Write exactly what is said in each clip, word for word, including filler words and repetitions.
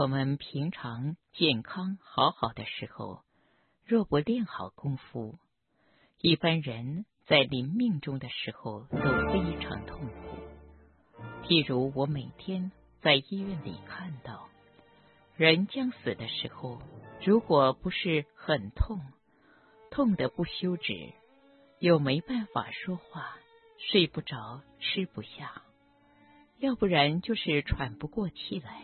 我们平常健康好好的时候，若不练好功夫，一般人在临命终的时候都非常痛苦。譬如我每天在医院里看到，人将死的时候，如果不是很痛，痛得不休止，又没办法说话，睡不着，吃不下，要不然就是喘不过气来，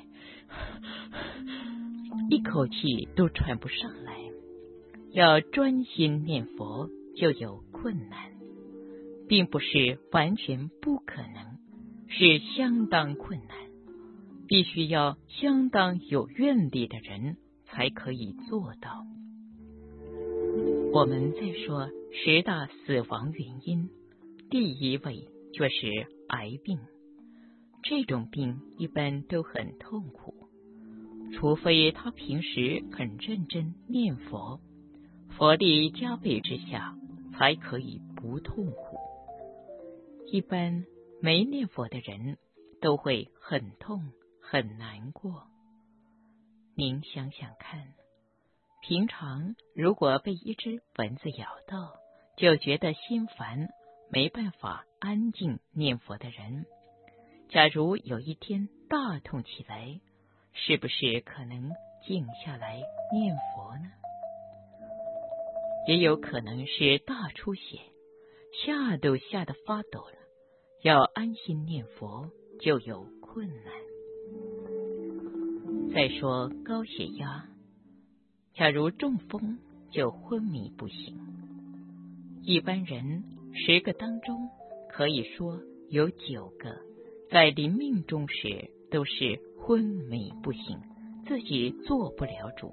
一口气都喘不上来，要专心念佛就有困难，并不是完全不可能，是相当困难，必须要相当有愿力的人才可以做到。我们再说十大死亡原因，第一位就是癌病。这种病一般都很痛苦，除非他平时很认真念佛，佛力加倍之下，才可以不痛苦。一般没念佛的人都会很痛很难过。您想想看，平常如果被一只蚊子咬到，就觉得心烦，没办法安静念佛的人，假如有一天大痛起来，是不是可能静下来念佛呢？也有可能是大出血，吓都吓得发抖了，要安心念佛就有困难。再说高血压，假如中风就昏迷不醒。一般人十个当中，可以说有九个在临命终时都是昏迷不醒，自己做不了主。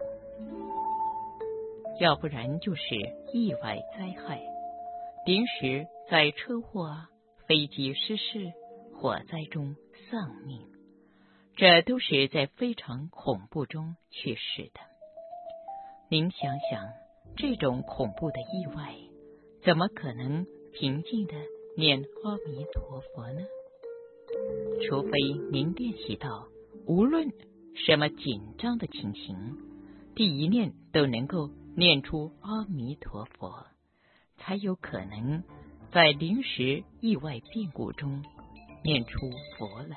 要不然就是意外灾害，临时在车祸啊、飞机失事、火灾中丧命，这都是在非常恐怖中去世的。您想想，这种恐怖的意外，怎么可能平静的念阿弥陀佛呢？除非您练习到无论什么紧张的情形，第一念都能够念出阿弥陀佛，才有可能在临时意外变故中念出佛来。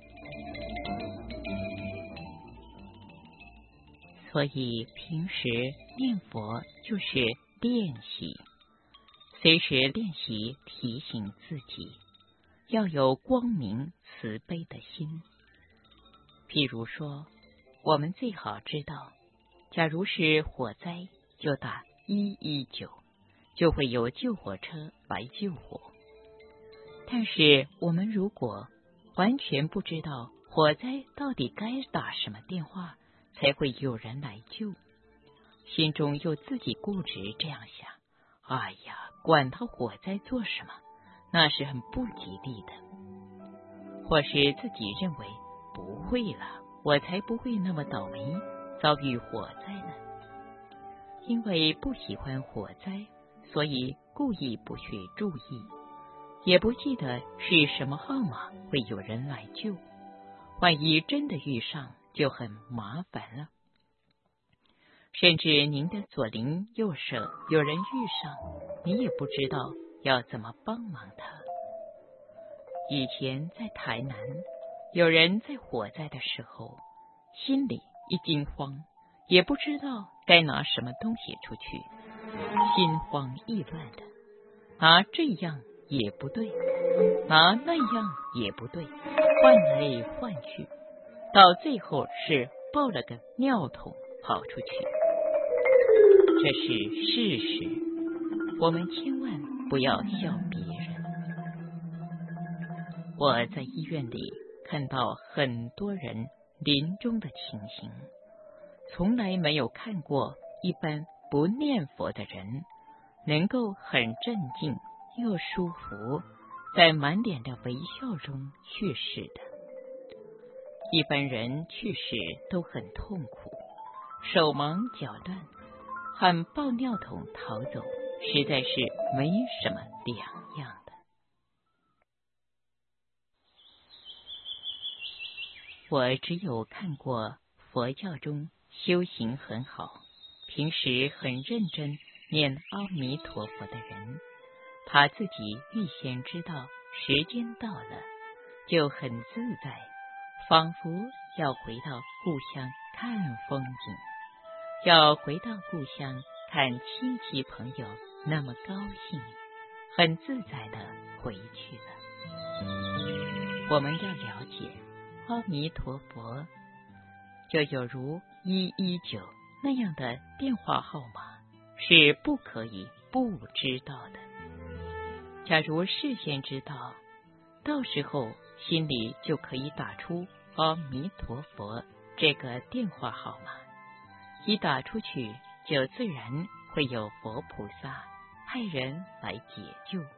所以平时念佛就是练习，随时练习提醒自己要有光明慈悲的心。譬如说，我们最好知道，假如是火灾，就打一一九，就会有救火车来救火。但是我们如果完全不知道火灾到底该打什么电话才会有人来救，心中又自己固执这样想，哎呀，管他火灾做什么，那是很不吉利的。或是自己认为不会了，我才不会那么倒霉遭遇火灾呢。因为不喜欢火灾，所以故意不去注意，也不记得是什么号码会有人来救，万一真的遇上就很麻烦了。甚至您的左邻右舍有人遇上，你也不知道要怎么帮忙他。以前在台南，有人在火灾的时候，心里一惊慌，也不知道该拿什么东西出去，心慌意乱的，拿这样也不对，拿那样也不对，换来换去，到最后是抱了个尿桶跑出去。这是事实，我们千万不要笑别人。我在医院里看到很多人临终的情形，从来没有看过一般不念佛的人能够很镇静又舒服，在满脸的微笑中去世的。一般人去世都很痛苦，手忙脚乱，喊抱尿桶逃走，实在是没什么两样的。我只有看过佛教中修行很好，平时很认真念阿弥陀佛的人，他自己预先知道时间到了，就很自在，仿佛要回到故乡看风景，要回到故乡看亲戚朋友，那么高兴，很自在的回去了。我们要了解阿弥陀佛，就有如一一九那样的电话号码是不可以不知道的。假如事先知道，到时候心里就可以打出阿弥陀佛这个电话号码，一打出去就自然会有佛菩萨派人来解救。